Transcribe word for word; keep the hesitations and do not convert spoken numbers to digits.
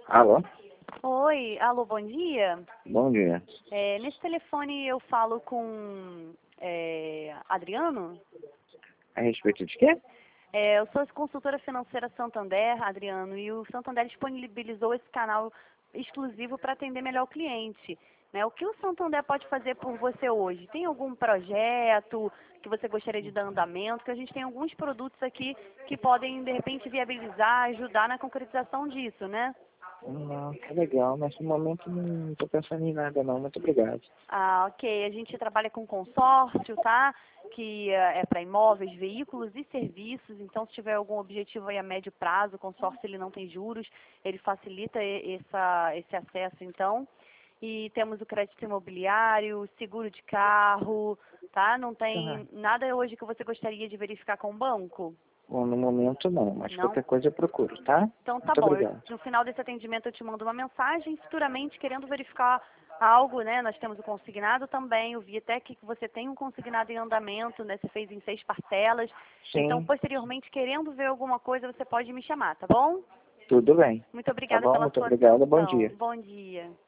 Alô? Oi, alô, bom dia. Bom dia. É, nesse telefone eu falo com é, Adriano. A respeito de quê? É, eu sou consultora financeira Santander, Adriano, e o Santander disponibilizou esse canal exclusivo para atender melhor o cliente. Né? O que o Santander pode fazer por você hoje? Tem algum projeto que você gostaria de dar andamento? Que a gente tem alguns produtos aqui que podem, de repente, viabilizar, ajudar na concretização disso, né? Não, tá legal, mas no momento não tô pensando em nada não, muito obrigado. Ah, ok. A gente trabalha com consórcio, tá? Que eh, é para imóveis, veículos e serviços. Então, se tiver algum objetivo aí a médio prazo, o consórcio ele não tem juros, ele facilita e- essa, esse acesso, então. E temos o crédito imobiliário, seguro de carro, tá? Não Tá. tem nada hoje que você gostaria de verificar com o banco? Bom, no momento não, mas Não? qualquer coisa eu procuro, tá? Então tá Muito bom, eu- obrigado. no final desse atendimento eu te mando uma mensagem, futuramente querendo verificar algo, né? Nós temos o consignado também, eu vi até que você tem um consignado em andamento, né? Você fez em seis parcelas. Então, Sim, posteriormente, querendo ver alguma coisa, você pode me chamar, tá bom? tudo bem. Muito Tá obrigada bom? pela Muito sua obrigado, bom atenção. dia. Bom dia.